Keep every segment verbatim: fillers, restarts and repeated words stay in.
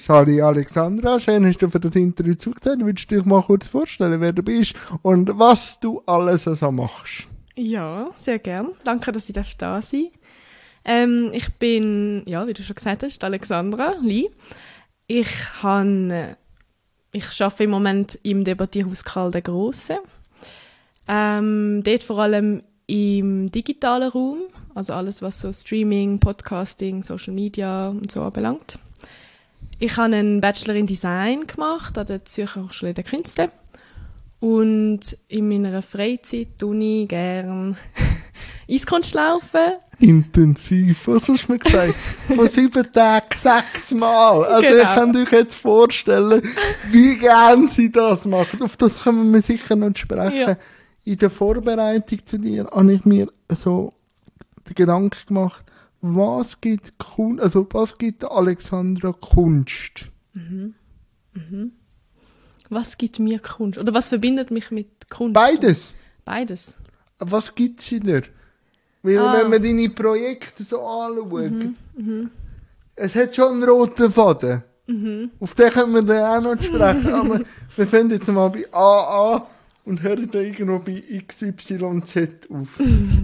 Sali Alexandra, schön hast du für das Interview zugesehen. Würdest du dich mal kurz vorstellen, wer du bist und was du alles so machst? Ja, sehr gern. Danke, dass ich da sein darf. Ähm, ich bin, ja, wie du schon gesagt hast, Alexandra Lee. Ich, han, ich arbeite im Moment im Debattierhaus Karl der Grosse. Ähm, dort vor allem im digitalen Raum, also alles, was so Streaming, Podcasting, Social Media und so anbelangt. Ich habe einen Bachelor in Design gemacht an der Zürcher Hochschule der Künste. Und in meiner Freizeit tue ich gerne Eiskunst laufen. Intensiv, was hast du mir gesagt? Von sieben Tagen sechs Mal. Also Genau. ich kann euch jetzt vorstellen, wie gern sie das machen. Auf das können wir sicher noch sprechen. Ja. In der Vorbereitung zu dir habe ich mir so den Gedanken gemacht, was gibt Kunst, also was gibt Alexandra Kunst? Mhm. Mhm. Was gibt mir Kunst? Oder was verbindet mich mit Kunst? Beides. Beides. Was gibt sie dir? Weil ah. wenn man deine Projekte so anschaut, mhm. Mhm. es hat schon einen roten Faden. Mhm. Auf den können wir dann auch noch sprechen. Aber wir fangen jetzt mal bei A A und hören dann irgendwo bei X Y Z auf.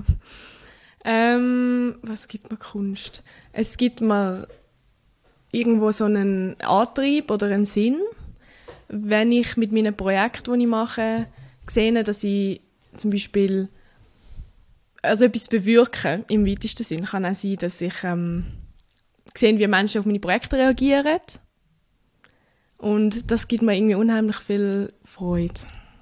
ähm, was gibt mir Kunst? Es gibt mir irgendwo so einen Antrieb oder einen Sinn. Wenn ich mit meinen Projekten, die ich mache, sehe, dass ich zum Beispiel also etwas bewirke, im weitesten Sinn, kann auch sein, dass ich ähm, sehe, wie Menschen auf meine Projekte reagieren. Und das gibt mir irgendwie unheimlich viel Freude.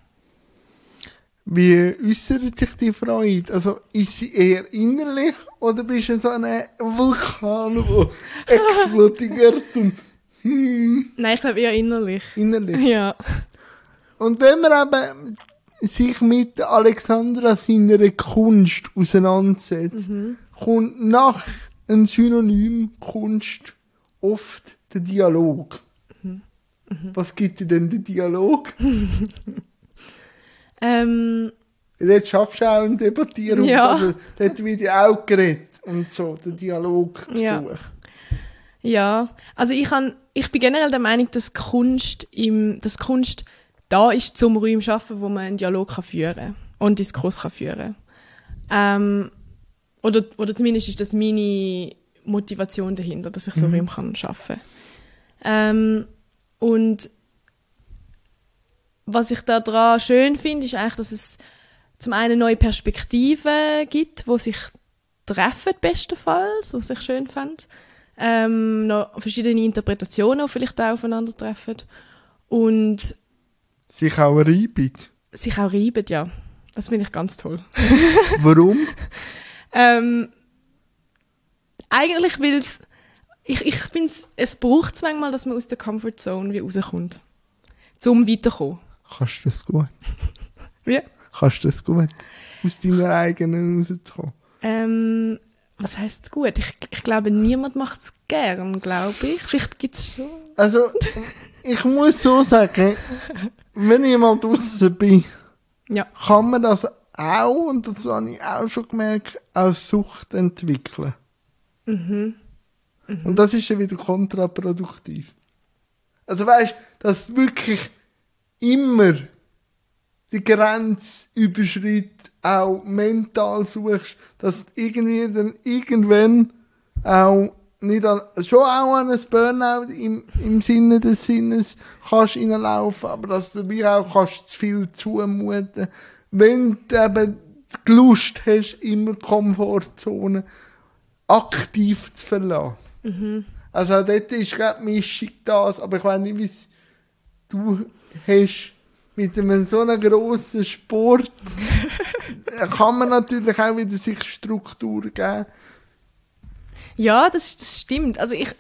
Wie äußert sich die Freude? Also ist sie eher innerlich oder bist du so ein Vulkan, der explodiert und hm. Nein, ich glaube eher innerlich. Innerlich? Ja. Und wenn man eben sich mit Alexandra seiner Kunst auseinandersetzt, mhm. kommt nach einem Synonym Kunst oft der Dialog. Mhm. Mhm. Was gibt dir denn der Dialog? ähm, Jetzt schaffst du auch ein Debattieren. Ja. Also, dort wird ja auch geredet und so, der Dialog gesucht. Ja. Ja, also ich, kann, ich bin generell der Meinung, dass Kunst, im, dass Kunst da ist, zum Räumen zu schaffen, wo man einen Dialog kann führen kann und Diskurs kann führen ähm, oder, oder zumindest ist das meine Motivation dahinter, dass ich so mhm. Räume kann schaffen kann. Ähm, und was ich daran schön finde, ist eigentlich, dass es zum einen neue Perspektiven gibt, die sich treffen, bestenfalls, was ich schön fand. Ähm, noch verschiedene Interpretationen, die vielleicht auch aufeinandertreffen. Und sich auch reiben. Sich auch reiben, ja. Das finde ich ganz toll. Warum? ähm, eigentlich will es... Ich, ich finde, es braucht es manchmal, dass man aus der Comfortzone wie rauskommt. Um weiterzukommen. Kannst du das gut? Wie? Kannst du das gut? Aus deiner eigenen rauszukommen? Ähm... Was heisst gut? Ich, ich glaube, niemand macht es gern, glaube ich. Vielleicht gibt es schon. Also, ich muss so sagen, wenn ich mal draussen bin, ja. kann man das auch, und das habe ich auch schon gemerkt, als Sucht entwickeln. Mhm. Mhm. Und das ist dann wieder kontraproduktiv. Also weißt du, dass du wirklich immer die Grenze überschreitet, auch mental suchst, dass du irgendwie dann irgendwann auch nicht an, schon auch an ein Burnout im, im Sinne des Sinnes kannst reinlaufen, aber dass du dir auch kannst zu viel zumuten, wenn du eben die Lust hast, immer Komfortzone aktiv zu verlassen. Mhm. Also auch dort ist gerade die Mischung das, aber ich weiß nicht, wie es du hast. Mit einem so einem grossen Sport kann man natürlich auch wieder sich Struktur geben. Ja, das, das stimmt. Also ich,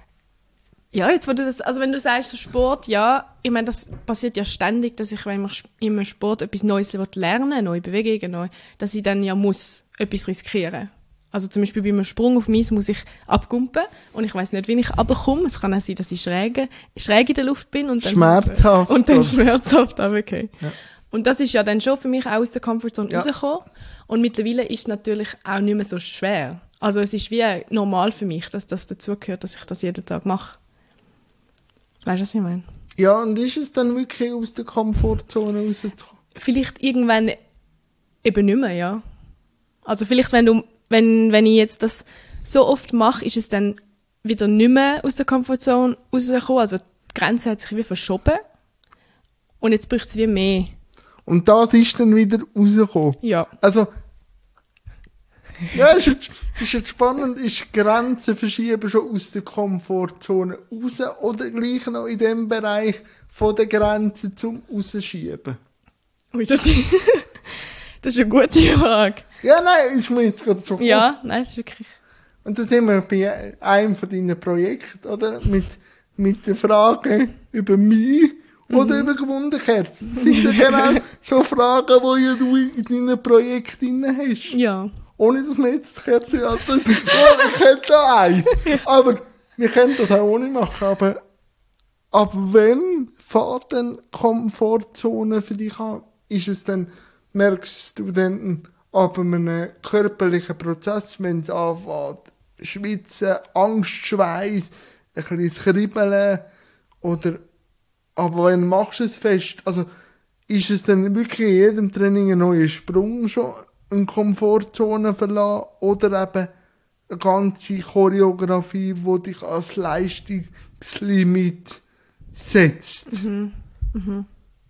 ja, jetzt, wo du das, also wenn du sagst, so Sport, ja, ich meine, das passiert ja ständig, dass ich, wenn ich im Sport etwas Neues lernen, neue Bewegungen, neu, dass ich dann ja muss etwas riskieren. Also zum Beispiel bei einem Sprung auf Eis muss ich abgumpen und ich weiss nicht, wie ich runterkomme. Es kann auch sein, dass ich schräg, schräg in der Luft bin. Und dann schmerzhaft. Und dann schmerzhaft runtergehe. Ja. Und das ist ja dann schon für mich auch aus der Comfortzone ja. rausgekommen. Und mittlerweile ist es natürlich auch nicht mehr so schwer. Also es ist wie normal für mich, dass das dazugehört, dass ich das jeden Tag mache. Weißt du, was ich meine? Ja, und ist es dann wirklich aus der Komfortzone rauszukommen? Vielleicht irgendwann eben nicht mehr, ja. Also vielleicht, wenn du, wenn, wenn ich jetzt das so oft mache, ist es dann wieder nicht mehr aus der Komfortzone rausgekommen. Also die Grenze hat sich wie verschoben. Und jetzt braucht es wie mehr. Und das ist dann wieder rausgekommen? Ja. Also, ja, ist jetzt, ist jetzt spannend, ist Grenzen verschieben schon aus der Komfortzone raus oder gleich noch in dem Bereich von der Grenze zum Rausschieben? Ui, das, das ist eine gute Frage. Ja, nein, ist mir jetzt gerade so gekommen. Ja, nein, das ist wirklich... Und da sind wir bei einem von deinen Projekten, oder? Mit, mit den Fragen über mich oder Mhm. über gewundene Kerzen. Das sind ja genau so Fragen, die ja du in deinem Projekt drin hast. Ja. Ohne dass wir jetzt die Kerze anzünden. Oh, ich hätte da eins. Aber wir können das auch ohne machen. Aber ab wann fährt denn Komfortzone für dich an? Ist es dann, merkst du dann ab einem körperlichen Prozess, wenn es anfängt, Schwitzen, Angst, Schweiß, ein bisschen das Kribbeln oder, aber wenn machst du es fest, also ist es dann wirklich in jedem Training ein neuer Sprung schon, eine Komfortzone verlassen oder eben eine ganze Choreografie, die dich als Leistungslimit setzt? Mhm. Mhm.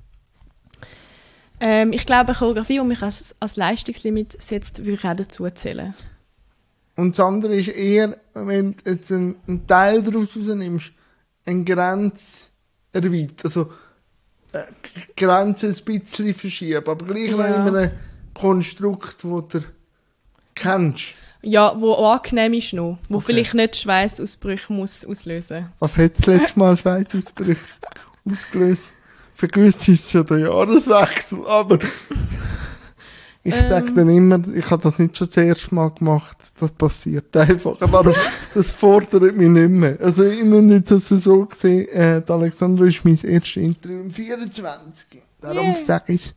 Ähm, ich glaube, eine Choreografie, die mich als, als Leistungslimit setzt, würde ich auch dazu zählen. Und das andere ist eher, wenn du jetzt einen, einen Teil daraus rausnimmst, eine Grenze erweitern. Also, äh, Grenzen ein bisschen verschieben, aber gleich noch Ja. in einem Konstrukt, das du kennst. Ja, wo angenehm ist noch. Wo Okay. vielleicht nicht Schweißausbrüche muss auslösen. Was hat das letzte Mal Schweißausbrüche ausgelöst? Für gewisse ist es ja der Jahreswechsel, aber ich Ähm. sage dann immer, ich habe das nicht schon das erste Mal gemacht. Das passiert einfach. Darum, das fordert mich nicht mehr. Also ich muss jetzt also so sehen, äh, die Alexandra ist mein erstes Interview im vierundzwanzig. Darum Yeah. sage ich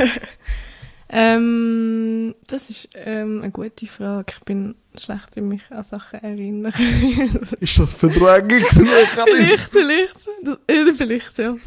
Ähm, das ist ähm, eine gute Frage. Ich bin schlecht, in mich an Sachen erinnern. ist das Verdrängungsmechanismus? vielleicht, vielleicht. Das, äh, vielleicht, ja.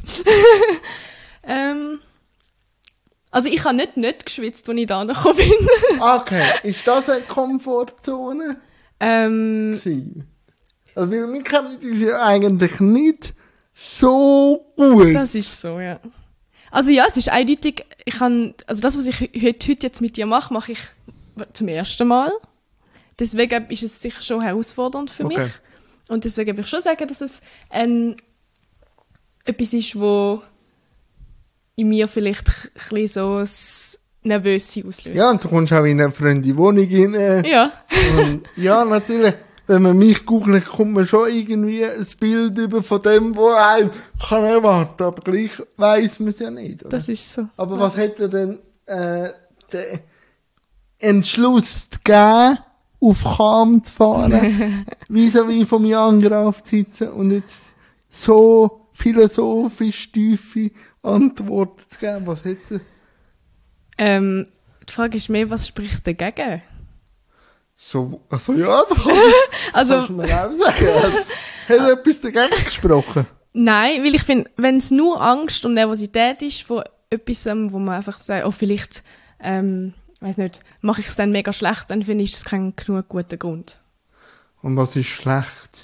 ähm, also ich habe nicht nicht geschwitzt, als ich da gekommen bin. Okay, ist das eine Komfortzone ähm, gewesen? Also weil wir kennen uns ja eigentlich nicht so gut. Das ist so, ja. Also ja, es ist eindeutig, ich kann, also das, was ich heute, heute jetzt mit dir mache, mache ich zum ersten Mal. Deswegen ist es sicher schon herausfordernd für Okay. mich. Und deswegen will ich schon sagen, dass es ein, etwas ist, wo in mir vielleicht ein bisschen so das Nervöse auslöst. Ja, und du kommst auch in eine fremde Wohnung rein. Ja. Und ja, natürlich, wenn man mich googelt, kommt man schon irgendwie ein Bild über von dem, was einem kann erwarten. Aber gleich weiss man es ja nicht. Oder? Das ist so. Aber was hätte denn äh, den Entschluss gegeben, auf Cham zu fahren, vis-à-vis vom Jan Graf zu sitzen und jetzt so philosophisch tiefe Antworten zu geben? Was hätte... Ähm, die Frage ist mehr, was spricht dagegen? So, also ja, das kann, Also, kannst du mir auch sagen. Hat hat etwas dagegen gesprochen? nein, weil ich finde, wenn es nur Angst und Nervosität ist von etwas, ähm, wo man einfach sagt, oh, vielleicht, ähm, weiß nicht, mache ich es dann mega schlecht, dann finde ich, das kein genug guter Grund. Und was ist schlecht?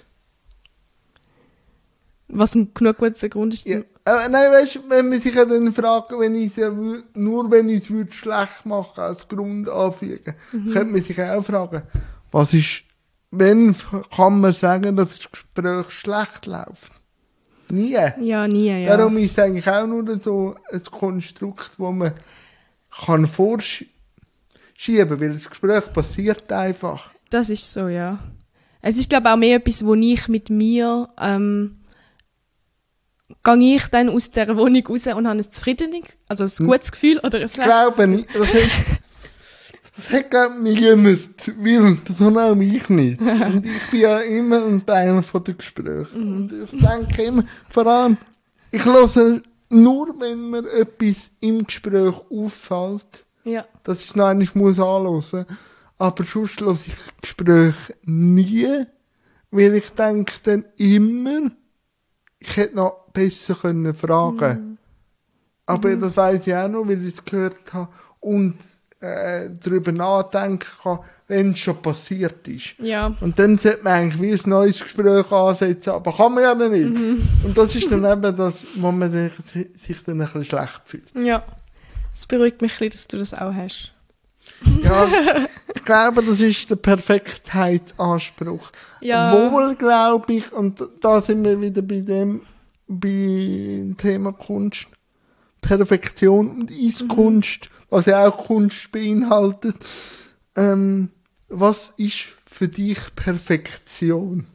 Was ein genug guter Grund ist, Ja, zum, äh, nein, weißt du, wenn man sich ja dann fragt, wenn ich es ja wür- nur wenn ich es würde schlecht machen, als Grund anfügen, Mhm. könnte man sich auch fragen, was ist, wenn f- kann man sagen, dass das Gespräch schlecht läuft? Nie. ja, nie, ja. Darum ist es eigentlich auch nur so ein Konstrukt, wo man kann vorschieben, weil das Gespräch passiert einfach. Das ist so, ja. Es ist, glaube ich, auch mehr etwas, wo ich mit mir, ähm, gehe ich dann aus dieser Wohnung raus und habe ein zufriedenes, also ein gutes Gefühl oder ein Ich schlechtes. glaube nicht. Das hat, das hat glaub ich, niemand, weil das habe auch ich nicht. Und ich bin ja immer ein Teil von den Gesprächen. Und ich denke immer, vor allem, ich höre nur, wenn mir etwas im Gespräch auffällt, Ja, dass ich es noch einmal muss anhören. Aber sonst höre ich Gespräche nie, weil ich denke dann immer, ich hätte noch besser können fragen. Mhm. Aber Mhm. das weiss ich auch noch, weil ich es gehört habe und äh, darüber nachdenken kann, wenn es schon passiert ist. Ja. Und dann sollte man eigentlich wie ein neues Gespräch ansetzen, aber kann man ja nicht. Mhm. Und das ist dann eben das, wo man sich sich dann ein bisschen schlecht fühlt. Ja. Es beruhigt mich ein bisschen, dass du das auch hast. Ja, ich glaube, das ist der Perfektheitsanspruch. Ja. Wohl, glaube ich, und da sind wir wieder bei dem, bei Thema Kunst, Perfektion und Eiskunst, was ja auch Kunst beinhaltet. Ähm, was ist für dich Perfektion?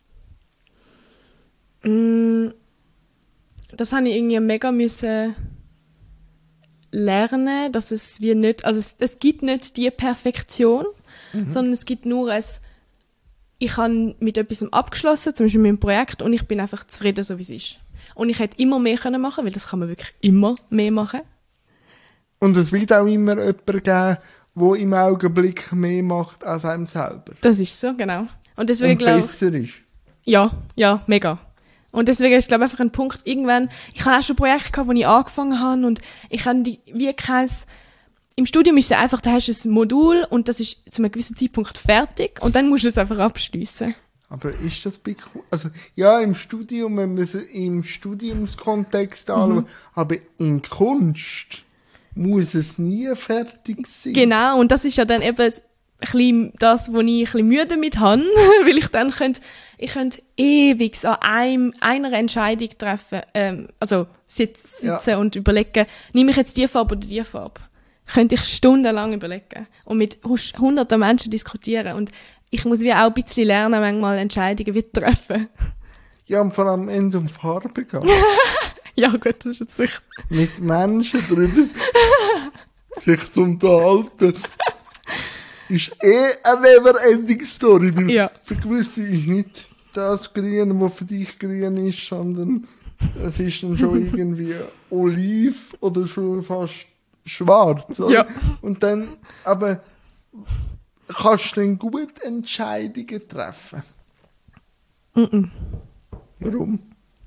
Mm, Das habe ich irgendwie mega müssen lernen, dass es wie nicht, also es, es gibt nicht die Perfektion, mhm. sondern es gibt nur ein, ich habe mit etwas abgeschlossen, zum Beispiel mit einem Projekt, und ich bin einfach zufrieden, so wie es ist. Und ich hätte immer mehr können machen, weil das kann man wirklich immer mehr machen. Und es wird auch immer jemanden geben, der im Augenblick mehr macht als einem selber. Das ist so, genau. Und deswegen Und glaube besser ist. Ja, ja, mega. Und deswegen ist, glaube ich, einfach ein Punkt, irgendwann, ich habe auch schon Projekte gehabt, wo ich angefangen habe und ich habe die, wie kein, im Studium ist es einfach, da hast du ein Modul und das ist zu einem gewissen Zeitpunkt fertig und dann musst du es einfach abschliessen. Aber ist das bei, also, ja, im Studium, wenn man es im Studiumskontext Mhm. anschaut, aber in Kunst muss es nie fertig sein. Genau, und das ist ja dann eben ein bisschen das, wo ich ein bisschen Mühe damit habe, weil ich dann könnte, ich könnte ewig an einem, einer Entscheidung treffen, ähm, also sitz, sitzen Ja. und überlegen, nehme ich jetzt die Farbe oder die Farbe? Könnte ich stundenlang überlegen und mit hus- hunderten Menschen diskutieren und ich muss wie auch ein bisschen lernen, manchmal Entscheidungen wieder treffen. Ja, und vor allem, wenn es um Farbe geht. Ja gut, das ist jetzt sicher. Mit Menschen darüber sich zu unterhalten, ist eh eine never-ending Story. Weil Ja. für gewisse ist nicht das Grün, was für dich grün ist, sondern es ist dann schon irgendwie oliv oder schon fast schwarz. Oder? Ja. Und dann, aber kannst du dann gut Entscheidungen treffen? Mm-mm. Warum?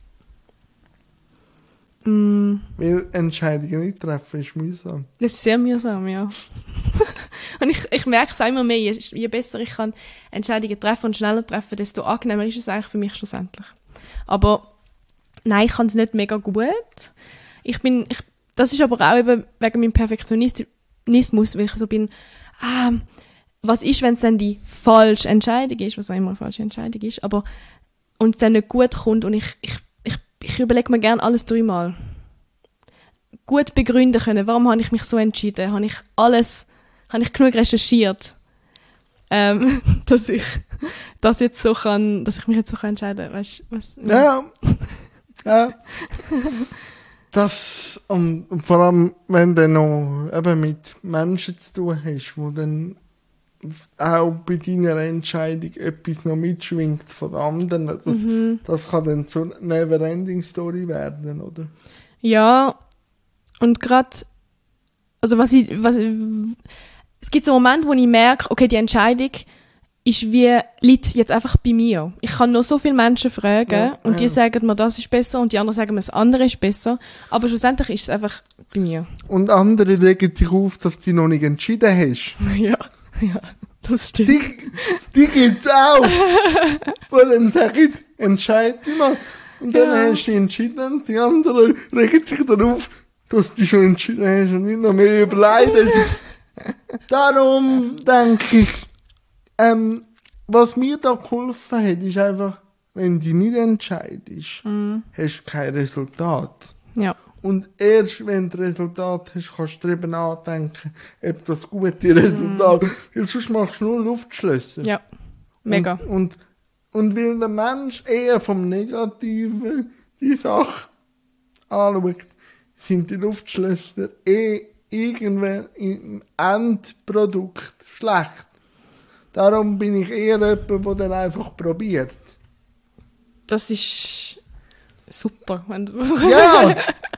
Mm. Weil Entscheidungen nicht treffen ist mühsam. Das ist sehr mühsam, ja. Und ich, ich merke es auch immer mehr, je, je besser ich kann Entscheidungen treffen und schneller treffen, desto angenehmer ist es eigentlich für mich schlussendlich. Aber nein, ich kann es nicht mega gut. Ich bin, ich, das ist aber auch eben wegen meinem Perfektionismus, weil ich so bin, ah, was ist, wenn es dann die falsche Entscheidung ist, was auch immer eine falsche Entscheidung ist, aber und es dann nicht gut kommt und ich, ich, ich, ich überlege mir gerne alles dreimal. Gut begründen können, warum habe ich mich so entschieden, habe ich alles, habe ich genug recherchiert, ähm, dass ich das jetzt so kann, dass ich mich jetzt so kann entscheiden, weißt, was? Ja, ja. Das, und, und vor allem, wenn du noch eben mit Menschen zu tun hast, wo dann auch bei deiner Entscheidung etwas noch mitschwingt von anderen, das, Mhm. das kann dann so eine Never-Ending-Story werden, oder? Ja, und gerade, also was ich, was, es gibt so Momente, wo ich merke, okay, die Entscheidung ist wie, liegt jetzt einfach bei mir. Ich kann noch so viele Menschen fragen Ja, und die ja. sagen mir, das ist besser und die anderen sagen mir, das andere ist besser, aber schlussendlich ist es einfach bei mir. Und andere legen sich auf, dass du noch nicht entschieden hast. Ja, ja, das stimmt. Die, die gibt's auch. Wo dann sagen, entscheid dich mal. Und dann Ja. hast du dich entschieden und die anderen regen sich darauf, dass du schon entschieden hast und nicht noch mehr überleiden. Darum denke ich, ähm, was mir da geholfen hat, ist einfach, wenn du nicht entscheidest, Mhm. hast du kein Resultat. Ja, Und erst wenn du Resultat hast, kannst du darüber nachdenken, ob das gute Resultat ist. Weil sonst machst du nur Luftschlösser. ja, mega. Und, und, und weil der Mensch eher vom Negativen die Sache anschaut, sind die Luftschlösser eh irgendwann im Endprodukt schlecht. Darum bin ich eher jemand, der dann einfach probiert. Das ist super, wenn du Ja!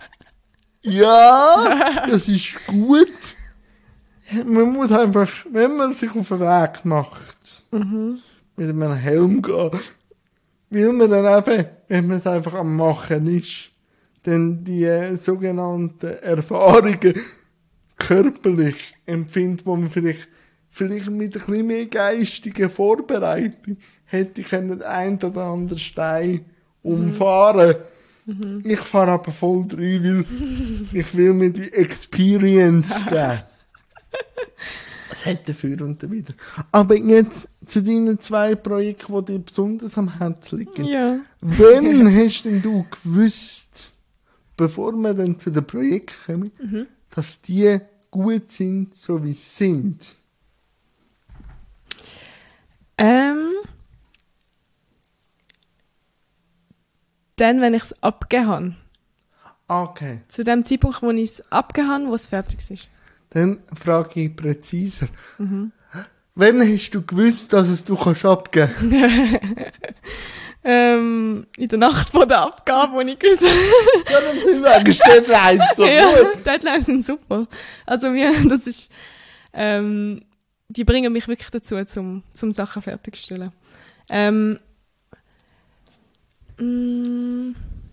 Ja, das ist gut. Man muss einfach, wenn man sich auf den Weg macht, Mhm. mit einem Helm gehen, weil man dann eben, wenn man es einfach am Machen ist, dann die äh, sogenannten Erfahrungen körperlich empfindet, wo man vielleicht, vielleicht mit ein bisschen mehr geistiger Vorbereitung hätte ich einen ein oder anderen Stein umfahren. Mhm. Ich fahre aber voll rein, weil ich will mir die Experience geben. Es hat dafür und wieder. Aber jetzt zu deinen zwei Projekten, die dir besonders am Herzen liegen. Ja. Wann hast denn du gewusst, bevor wir dann zu den Projekten kommen, mhm. dass die gut sind, so wie sie sind? Ähm. Dann, wenn ich es abgegeben habe. Okay. Zu dem Zeitpunkt, wo ich es abgegeben habe, wo es fertig ist. Dann frage ich präziser. Mhm. Wann hast du gewusst, dass es du kannst abgeben kannst? ähm, in der Nacht vor der Abgabe, wo ich gewusst habe. Ja, dann sind wegen Deadlines so ja, gut. Deadlines sind super. Also wir, das ist, ähm, die bringen mich wirklich dazu, zum, zum Sachen fertigzustellen. Ähm, mh,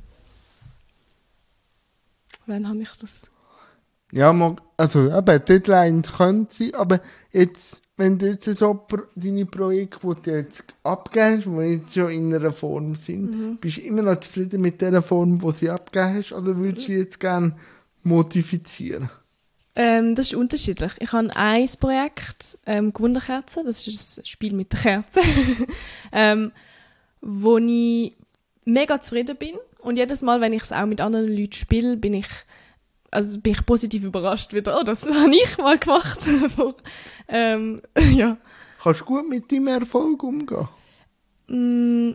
wann habe ich das? Ja, also eben, Deadlines können sein, aber jetzt, wenn du jetzt so pro, deine Projekte, die du jetzt abgeben hast, die jetzt schon in einer Form sind, mhm. bist du immer noch zufrieden mit der Form, die sie abgegeben hast, oder würdest du sie jetzt gerne modifizieren? Ähm, das ist unterschiedlich. Ich habe ein Projekt, ähm, Wunderkerzen, das ist ein Spiel mit der Kerze, ähm, wo ich mega zufrieden bin. Und jedes Mal, wenn ich es auch mit anderen Leuten spiele, bin ich Also bin ich positiv überrascht wieder. Oh, das habe ich mal gemacht. ähm, ja. Kannst du gut mit deinem Erfolg umgehen? Mm.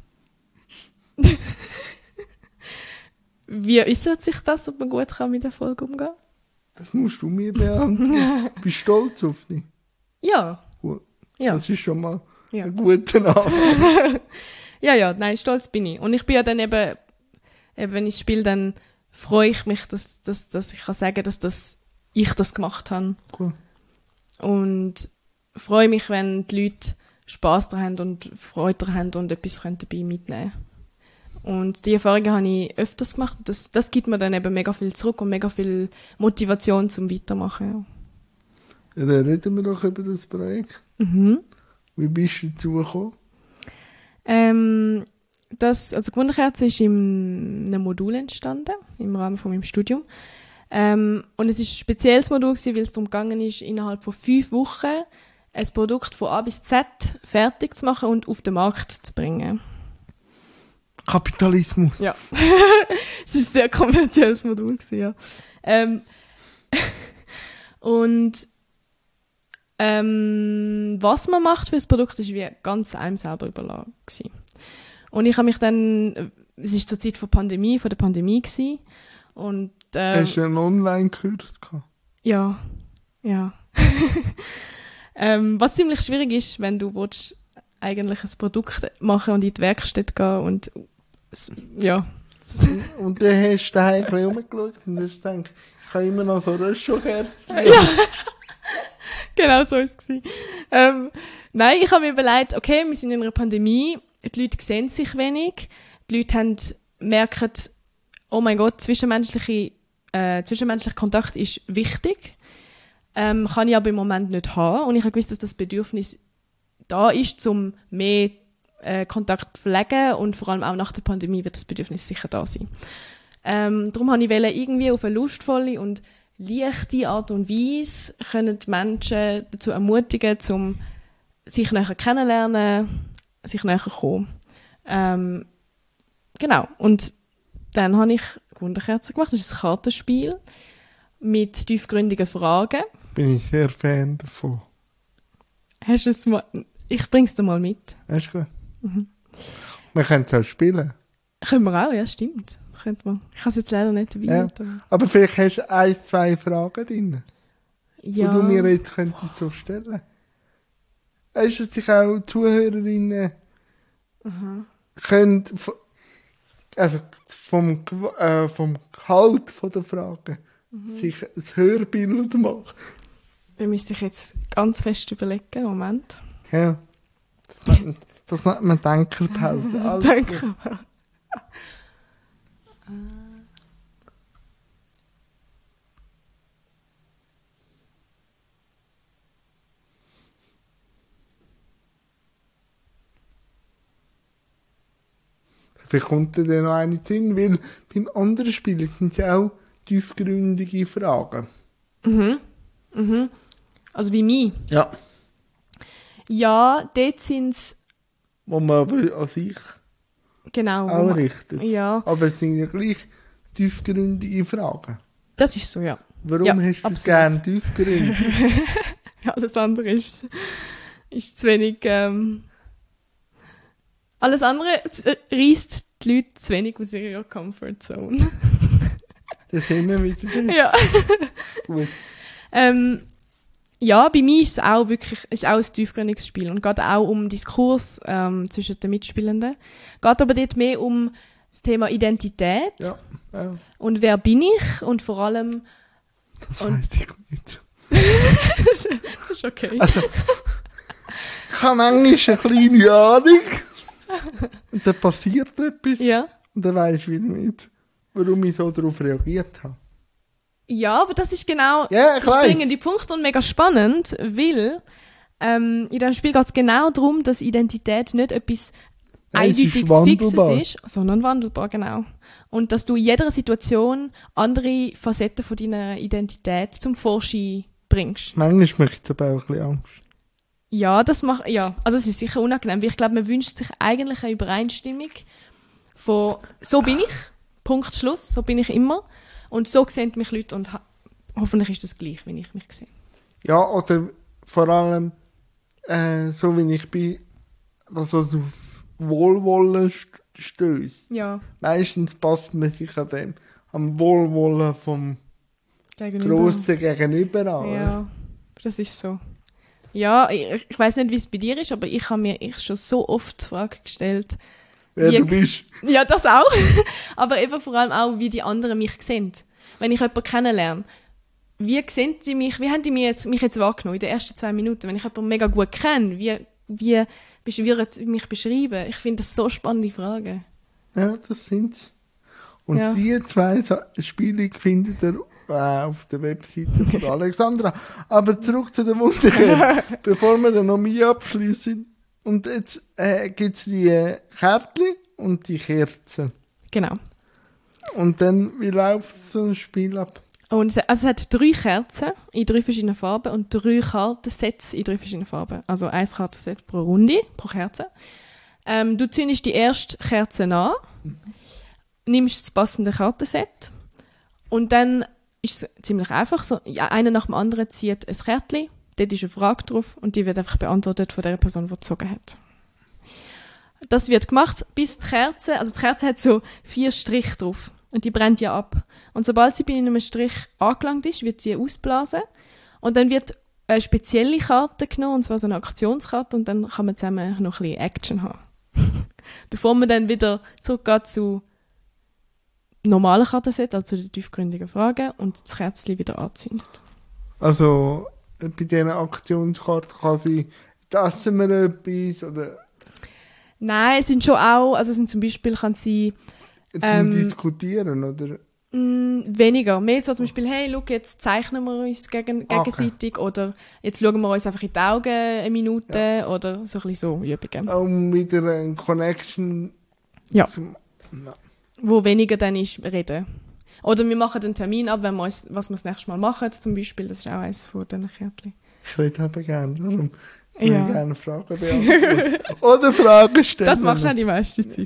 Wie äußert sich das, ob man gut kann mit Erfolg umgehen kann? Das musst du mir beantworten. Bist du stolz auf dich? Ja. Gut. Ja. Das ist schon mal ja. ein guter Anfang. ja, ja, nein, stolz bin ich. Und ich bin ja dann eben, eben wenn ich spiele, dann freue ich mich, dass, dass, dass ich kann sagen, dass das, ich das gemacht habe. Cool. Und freue mich, wenn die Leute Spass daran haben und Freude daran haben und etwas dabei mitnehmen können. Und die Erfahrungen habe ich öfters gemacht. Das, das gibt mir dann eben mega viel zurück und mega viel Motivation zum Weitermachen. Ja, dann reden wir doch über das Projekt. Mhm. Wie bist du dazu gekommen? Ähm, das, also Wunderkerze ist in einem Modul entstanden, im Rahmen von meinem Studium. Ähm, und es war ein spezielles Modul, weil es darum gegangen ist, innerhalb von fünf Wochen ein Produkt von A bis Z fertig zu machen und auf den Markt zu bringen. Kapitalismus. Ja. Es war ein sehr kommerzielles Modul, ja. Ähm, und ähm, was man macht für das Produkt, ist wie ganz einem selber überlassen. Und ich habe mich dann, es war zur Zeit von Pandemie, von der Pandemie gewesen, und ähm, hast du einen Online-Kurs gehabt? Ja, ja. ähm, was ziemlich schwierig ist, wenn du willst, eigentlich ein Produkt machen und in die Werkstatt gehen und ja. Und dann hast du daheim ein bisschen rumgeschaut und hast gedacht, ich habe immer noch so Röschelkerzen. Ja. Genau so war es. Ähm, nein, ich habe mir überlegt, okay, wir sind in einer Pandemie, die Leute sehen sich wenig, die Leute haben, merken, oh mein Gott, zwischenmenschliche, äh, zwischenmenschlicher Kontakt ist wichtig, ähm, kann ich aber im Moment nicht haben. Und ich habe gewusst, dass das Bedürfnis da ist, um mehr äh, Kontakt zu pflegen, und vor allem auch nach der Pandemie wird das Bedürfnis sicher da sein. Ähm, darum wollte ich irgendwie auf eine lustvolle und leichte Art und Weise können die Menschen dazu ermutigen, um sich näher kennenlernen, sich näher kommen. Ähm, genau. Und dann habe ich Wunderkerzen gemacht. Das ist ein Kartenspiel mit tiefgründigen Fragen. Bin ich sehr Fan davon. Hast du es mal? Ich bringe es dir mal mit. Das ist gut. Mhm. Wir können es auch spielen. Können wir auch, ja, stimmt. Könnte man. Ich habe es jetzt leider nicht dabei. Ja. Aber vielleicht hast du ein, zwei Fragen drin, ja. die du mir jetzt könntest so stellen. Weißt du, dass sich auch Zuhörerinnen Aha. können, also vom, äh, vom Gehalt von der Fragen mhm. sich ein Hörbild machen. Da müsste ich jetzt ganz fest überlegen. Moment. Ja. Das, Das nennt man Denkerpause. Alles gut. Denkerpause. Vielleicht kommt dir dann noch eine in den Sinn, weil beim anderen Spiel sind es auch tiefgründige Fragen. Mhm. Mhm. Also bei mir? Ja. Ja, dort sind es... Wo man aber an sich Genau. wo auch man- richtet. Ja, Aber es sind ja gleich tiefgründige Fragen. das ist so, ja. Warum Ja, hast du absolut. gerne tiefgründig? Alles andere ist, ist zu wenig... Ähm, alles andere z- reißt die Leute zu wenig aus ihrer Comfortzone. Da sind wir wieder dort. Ja. Gut. Ähm, ja, bei mir ist es auch wirklich ist auch ein tiefgründiges Spiel und geht auch um Diskurs ähm, zwischen den Mitspielenden. Geht aber dort mehr um das Thema Identität Ja, ja, und wer bin ich und vor allem... das Und- weiß ich nicht. Das ist okay. Also, ich habe manchmal eine kleine Ahnung. Und dann passiert etwas. Ja. Und dann weiss ich wieder nicht, warum ich so darauf reagiert habe. Ja, aber das ist genau Ja, ich der weiss. springende Punkt und mega spannend, weil ähm, in diesem Spiel geht es genau darum, dass Identität nicht etwas Nein, es ist eindeutiges wandelbar. Fixes ist, sondern wandelbar, genau. Und dass du in jeder Situation andere Facetten von deiner Identität zum Vorschein bringst. Manchmal macht es aber auch ein bisschen Angst. Ja, das macht, ja, also es ist sicher unangenehm, weil ich glaube, man wünscht sich eigentlich eine Übereinstimmung von so bin ich, Punkt, Schluss, so bin ich immer und so sehen mich Leute und ha- hoffentlich ist das gleich, wie ich mich sehe. Ja, oder vor allem, äh, so wie ich bin, dass es auf Wohlwollen st stößt. Ja, Meistens passt man sich an dem, am Wohlwollen vom gegenüber. Grossen Gegenüber an. oder? Ja, das ist so. Ja, ich, ich weiß nicht, wie es bei dir ist, aber ich habe mir ich schon so oft die Frage gestellt. Wer Wie- du bist. Ja, das auch. Aber eben vor allem auch, wie die anderen mich sehen. Wenn ich jemanden kennenlerne, wie sehen die mich, wie haben die mich jetzt, mich jetzt wahrgenommen in den ersten zwei Minuten? Wenn ich jemanden mega gut kenne, wie, wie besch- würden sie mich beschreiben? Ich finde das so spannende Fragen. Ja, das sind's. Und Ja. die zwei Sa- Spiele findet ihr äh, auf der Webseite von Alexandra. Aber zurück zu der Wunderkerze, bevor wir dann noch mehr abschließen. Und jetzt äh, gibt es die äh, Kärtchen und die Kerzen. Genau. Und dann, wie läuft so ein Spiel ab? Und es, also es hat drei Kerzen in drei verschiedenen Farben und drei Kartensets in drei verschiedenen Farben. Also ein Kartenset pro Runde, pro Kerze. Ähm, du zündest die erste Kerze an, nimmst das passende Kartenset und dann ist es ziemlich einfach. So, ja, einer nach dem anderen zieht ein Kärtchen, dort ist eine Frage drauf und die wird einfach beantwortet von der Person, die gezogen hat. Das wird gemacht, bis die Kerze, also die Kerze hat so vier Striche drauf und die brennt ja ab. Und sobald sie bei einem Strich angelangt ist, wird sie ausblasen und dann wird eine spezielle Karte genommen, und zwar so eine Aktionskarte und dann kann man zusammen noch ein bisschen Action haben. Bevor man dann wieder zurückgeht zu normalen Kartenset, also zu den tiefgründigen Fragen und das Kerzchen wieder anzündet. Also, äh, bei diesen Aktionskarten kann sie, essen wir etwas oder Nein, es sind schon auch, also es sind zum Beispiel, kann sie zum Ähm, Diskutieren, oder? mh, weniger. Mehr so zum Beispiel, hey, schau, jetzt zeichnen wir uns gegen, Ah, okay. gegenseitig oder jetzt schauen wir uns einfach in die Augen eine Minute oder so ein bisschen so Übungen. Um wieder eine Connection Ja. zum... Ja. Wo weniger dann ist reden. Oder wir machen einen Termin ab, wenn wir uns, was wir das nächste Mal machen, zum Beispiel. Das ist auch eines von diesen Kärtchen. Ich rede eben gerne, darum kann Ja. ich gerne Fragen beantworten. Oder Fragen stellen. Das machst du auch die meiste Zeit.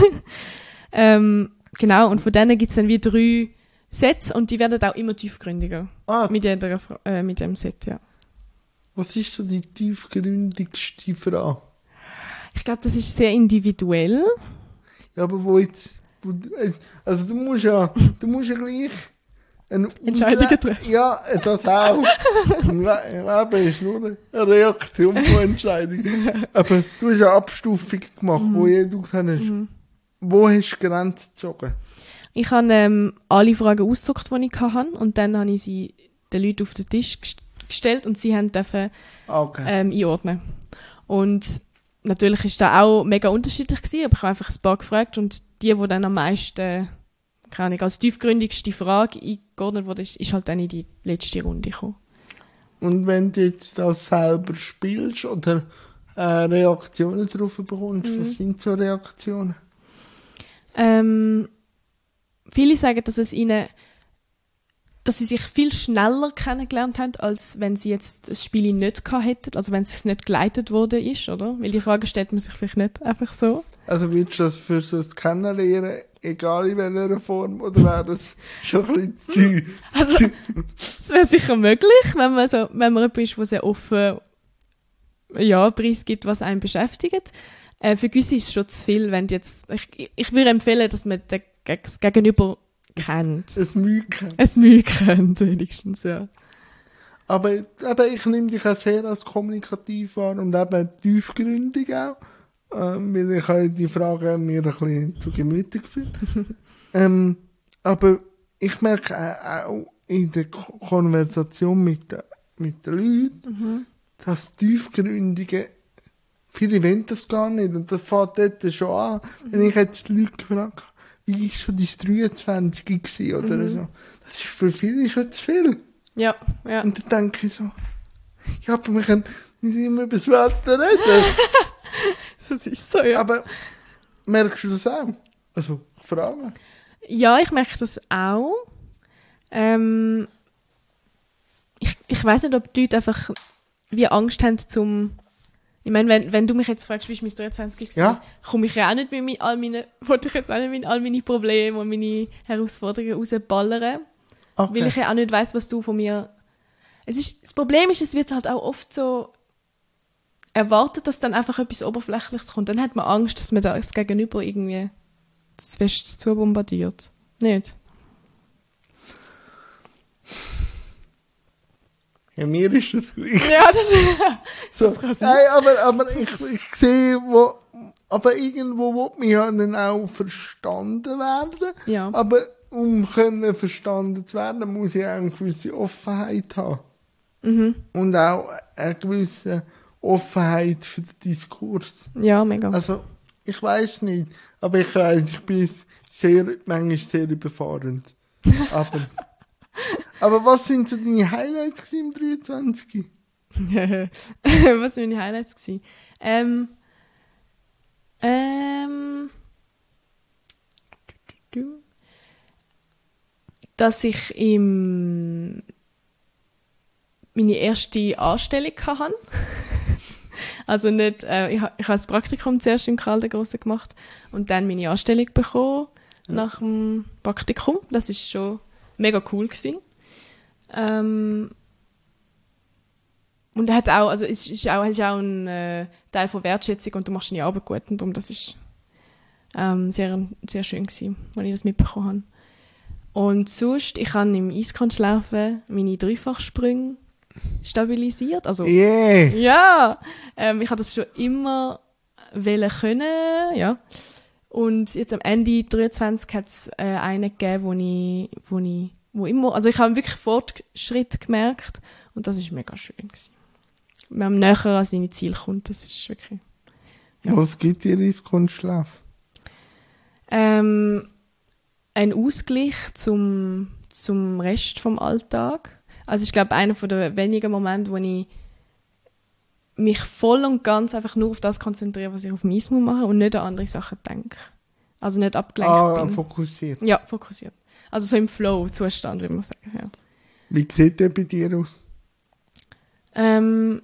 ähm, genau, und von denen gibt es dann wie drei Sets und die werden auch immer tiefgründiger. Ah, Mit, jeder, Fra- äh, mit dem Set, ja. was ist so die tiefgründigste Frage? Ich glaube, das ist sehr individuell. Ja, aber wo jetzt... Wo, du- äh, also du musst ja... Du musst ja gleich... Eine Entscheidungen Ausle- treffen. Ja, äh, das auch. Im Le- im Leben ist nur eine Reaktion von Entscheidungen. Aber du hast eine Abstufung gemacht, wo jeder gesagt hast, Mhm. wo hast du die Grenze gezogen? Ich habe ähm, alle Fragen ausgedruckt, die ich hatte, und dann habe ich sie den Leuten auf den Tisch gest- gestellt und sie haben dürfen, Ah, okay. ähm, einordnen. Und natürlich ist da auch mega unterschiedlich gewesen, aber ich habe einfach ein paar gefragt und die, die dann am meisten, keine Ahnung, als tiefgründigste Frage eingeordnet wurde, ist, ist halt dann in die letzte Runde gekommen. Und wenn du jetzt das selber spielst oder äh, Reaktionen darauf bekommst, mhm. was sind so Reaktionen? Ähm, viele sagen, dass es ihnen, dass sie sich viel schneller kennengelernt haben, als wenn sie jetzt das Spiel nicht gehabt hätten, also wenn es nicht geleitet worden ist, oder? Weil die Frage stellt man sich vielleicht nicht einfach so. Also würdest du das für so das Kennenlernen, egal in welcher Form, oder wäre das schon ein bisschen zu... Also, es wäre sicher möglich, wenn man, so, wenn man jemand ist, der sehr offen ja, preisgibt, was einen beschäftigt. Äh, für gewisse ist es schon zu viel, wenn jetzt... Ich, ich würde empfehlen, dass man den, das Gegenüber kennt. Ein Mühe kennt. Ein Mühe kennt, wenigstens, ja. Aber eben, ich nehme dich auch sehr als kommunikativ wahr und eben tiefgründig auch. Ähm, weil ich habe die Frage mir ein bisschen zu Gemüte geführt. ähm, aber ich merke auch, auch in der Ko- Konversation mit, de, mit den Leuten, mhm. dass tiefgründige, viele wollen das gar nicht. Und das fängt dort schon an. Mhm. Wenn ich jetzt die Leute gefragt habe, wie war schon dein dreiundzwanzig gewesen oder mhm. so. Das ist für viele schon zu viel. Ja, ja. Und dann denke ich so, ja, aber wir können nicht immer über das Wetter reden. Das ist so, ja. Aber merkst du das auch? Also, ich frage. Ja, ich merke das auch. Ähm, ich ich weiss nicht, ob die Leute einfach wie Angst haben zum... Ich meine, wenn, wenn du mich jetzt fragst, wie ist mein dreiundzwanzig ja? komme ich ja auch nicht mit mein, all meine, wollte ich jetzt auch nicht mit all meine Probleme und meine Herausforderungen rausballern. Okay. Weil ich ja auch nicht weiss, was du von mir... Es ist, das Problem ist, es wird halt auch oft so erwartet, dass dann einfach etwas Oberflächliches kommt. Dann hat man Angst, dass man das Gegenüber irgendwie zu fest zu bombardiert. Nicht? Ja, mir ist das gleich. Ja, das, so, das kann sein. Nein, aber, aber ich, ich sehe, wo, aber irgendwo will man ja dann auch verstanden werden. Ja. Aber um können verstanden zu werden, muss ich auch eine gewisse Offenheit haben. Mhm. Und auch eine gewisse Offenheit für den Diskurs. Ja, mega. Also, ich weiss nicht, aber ich weiss, ich bin sehr, manchmal sehr überfahrend. Aber, aber was sind so deine Highlights im dreiundzwanzig? Was sind meine Highlights gewesen? Ähm, ähm, dass ich im meine erste Anstellung hatte. Also nicht, äh, ich, ich habe das Praktikum zuerst im Karl der Grosse gemacht und dann meine Anstellung bekommen ja. nach dem Praktikum. Das war schon mega cool gewesen. Ähm, und er hat auch, also es ist auch, es ist auch ein äh, Teil von Wertschätzung und du machst deine Arbeit gut und darum, das ist ähm, sehr, sehr schön gewesen, als ich das mitbekommen habe. Und sonst, ich habe im Eiskunstschlaufen meine Dreifachsprünge stabilisiert. Also, yeah. Ja, ähm, ich habe das schon immer wollen können, ja. Und jetzt am Ende dreiundzwanzig hat es äh, einen gegeben, wo ich, wo ich, wo immer, also ich habe wirklich Fortschritt gemerkt und das ist mega schön gewesen. Wenn man näher an seine Ziele kommt, das ist wirklich... Ja. Was gibt dir Eiskunstschlaufen? Ähm, ein Ausgleich zum, zum Rest vom Alltag. Also ich glaube, einer der wenigen Momente, wo ich mich voll und ganz einfach nur auf das konzentriere, was ich auf dem Eis machen muss und nicht an andere Sachen denke. Also nicht abgelenkt ah, bin. fokussiert. Ja, fokussiert. Also so im Flow-Zustand, würde man sagen. Ja. Wie sieht der bei dir aus? Ähm,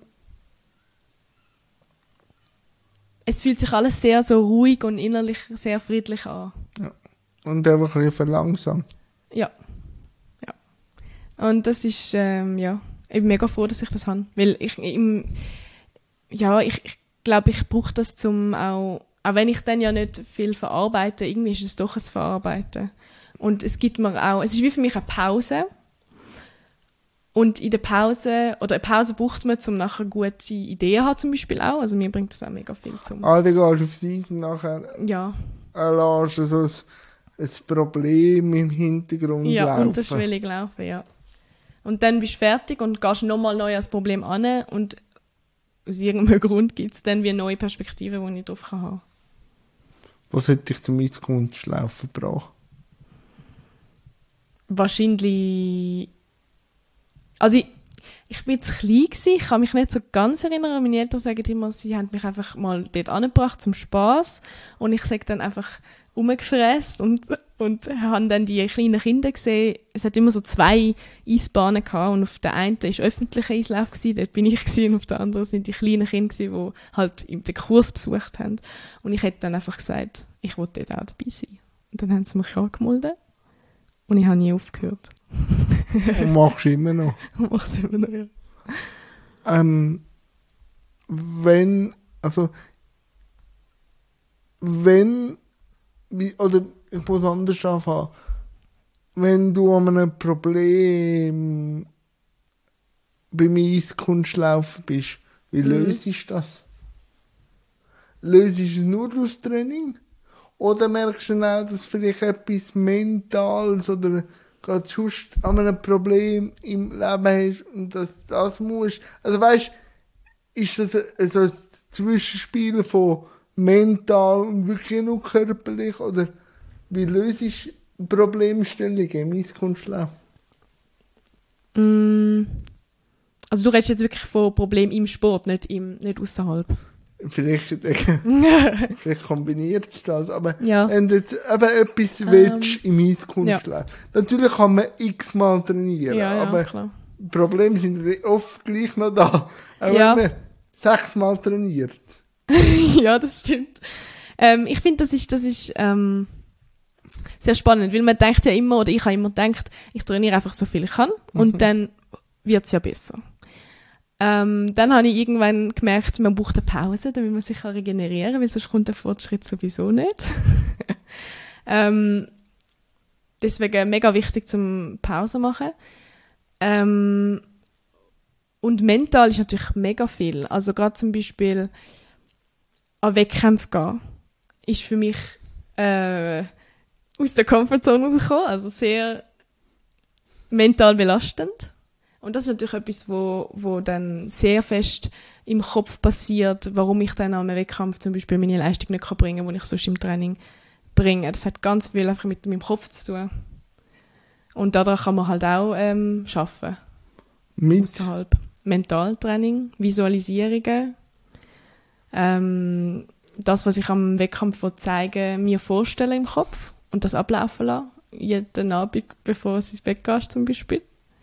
es fühlt sich alles sehr so ruhig und innerlich sehr friedlich an. Ja. Und einfach ein bisschen verlangsamt. Ja. Ja. Und das ist, ähm, ja, ich bin mega froh, dass ich das habe. Weil ich, im, ja, ich, ich glaube, ich brauche das zum auch, auch wenn ich dann ja nicht viel verarbeite, irgendwie ist es doch ein Verarbeiten. Und es gibt mir auch, es ist wie für mich eine Pause. Und in der Pause, oder eine Pause braucht man, um nachher gute Ideen zu haben, zum Beispiel auch. Also mir bringt das auch mega viel zum. Ah, dann gehst du aufs Eis und nachher ja. äh, lässt du so ein, ein Problem im Hintergrund ja, laufen. Ja, unterschwellig laufen, ja. Und dann bist du fertig und gehst nochmal neu ans Problem an und aus irgendeinem Grund gibt es dann wie neue Perspektiven, die ich drauf haben kann. Was hat dich zum Eiskunstlaufen gebracht? Wahrscheinlich... Also ich, ich bin zu klein gewesen, ich kann mich nicht so ganz erinnern. Meine Eltern sagen immer, sie haben mich einfach mal dort angebracht zum Spass und ich sage dann einfach rumgefräst und, und habe dann die kleinen Kinder gesehen. Es hat immer so zwei Eisbahnen gehabt und auf der einen war öffentlicher Eislauf gewesen, dort bin ich gewesen, und auf der anderen sind die kleinen Kinder gewesen, die halt den Kurs besucht haben. Und ich hätte dann einfach gesagt, ich wollte dort auch dabei sein. Und dann haben sie mich angemeldet und ich habe nie aufgehört. Und machst du immer noch? Und mache es immer noch, ja. Ähm, wenn, also, wenn, wie- oder ich muss anders anfangen, wenn du an einem Problem beim Eiskunstlaufen bist, wie Mhm. löst du das? Löst du es nur durch Training? Oder merkst du dann auch, dass vielleicht etwas Mentales oder gerade sonst an einem Problem im Leben hast und dass das musst? Also weißt, ist das ein, so ein Zwischenspiel von mental und wirklich nur körperlich? Oder wie löst du Problemstellungen im Eiskunstlauf? Mm. Also du redest jetzt wirklich von Problemen im Sport, nicht, im, nicht außerhalb. Vielleicht, vielleicht kombiniert es das, aber Ja. wenn du jetzt eben etwas Ähm, willst im Eiskunstlauf, natürlich kann man x-mal trainieren, Ja, ja, aber klar. die Probleme sind ja oft gleich noch da. Auch Ja. wenn man sechsmal trainiert. Ja, das stimmt. Ähm, ich finde, das ist, das ist ähm, sehr spannend, weil man denkt ja immer, oder ich habe immer gedacht, ich trainiere einfach so viel ich kann und Mhm. dann wird es ja besser. Ähm, dann habe ich irgendwann gemerkt, man braucht eine Pause, damit man sich kann regenerieren kann, weil sonst kommt der Fortschritt sowieso nicht. ähm, deswegen mega wichtig zum Pause machen. Ähm, und mental ist natürlich mega viel. Also gerade zum Beispiel an Wettkämpfe gehen, ist für mich äh, aus der Comfortzone rausgekommen, also sehr mental belastend. Und das ist natürlich etwas, wo, wo dann sehr fest im Kopf passiert, warum ich dann am Wettkampf zum Beispiel meine Leistung nicht kann bringen kann, die ich sonst im Training bringe. Das hat ganz viel einfach mit meinem Kopf zu tun. Und daran kann man halt auch ähm, arbeiten. Mit Außerhalb. Mentaltraining, Visualisierungen. Ähm, das, was ich am Wettkampf zeigen mir vorstellen im Kopf und das ablaufen lassen. Jeden Abend, bevor es ins Bett geht, zum Beispiel.